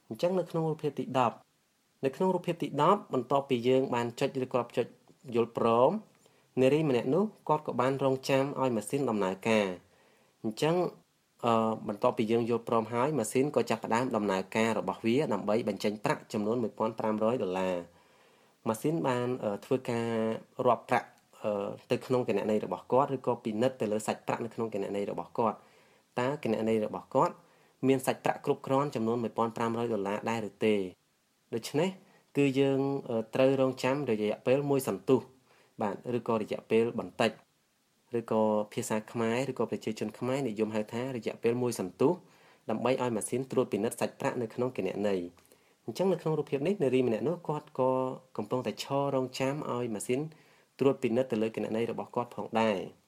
អញ្ចឹងនៅក្នុងរូបភាពទី10នៅក្នុងរូបភាពទី10បន្ទាប់ពីយើងបានចុចឬក៏ចុចយល់ព្រមនារីម្នាក់នោះគាត់ក៏បានរងចាំឲ្យម៉ាស៊ីនដំណើរការអញ្ចឹងបន្ទាប់ពីយើងយល់ព្រមហើយម៉ាស៊ីនក៏ចាប់ផ្ដើមដំណើរការរបស់វាដើម្បីបញ្ចេញប្រាក់ចំនួន$1,500ម៉ាស៊ីនបានធ្វើការរាប់ប្រាក់ទៅក្នុងគណនីរបស់គាត់ឬក៏ពិនិត្យទៅលើសាច់ប្រាក់នៅក្នុងគណនីរបស់គាត់តើគណនីរបស់គាត់មានសាច់ប្រាក់គ្រប់គ្រាន់ចំនួន$1,500ដែរឬទេដូច្នេះគឺយើងត្រូវរងចាំរយៈពេលមួយសន្ទុះបាទឬក៏រយៈពេលបន្តិចឬក៏ភាសាខ្មែរឬក៏ប្រជាជនខ្មែរនិយមហៅថារយៈពេលមួយសន្ទុះដើម្បីឲ្យម៉ាស៊ីនត្រួតពិនិត្យសាច់ប្រាក់នៅក្នុងគណនីអញ្ចឹងនៅក្នុងរូបភាពនេះនារីម្នាក់នោះគាត់ក៏កំពុងតែឈររងចាំឲ្យម៉ាស៊ីនត្រួតពិនិត្យទៅលើគណនីរបស់គាត់ផងដែរ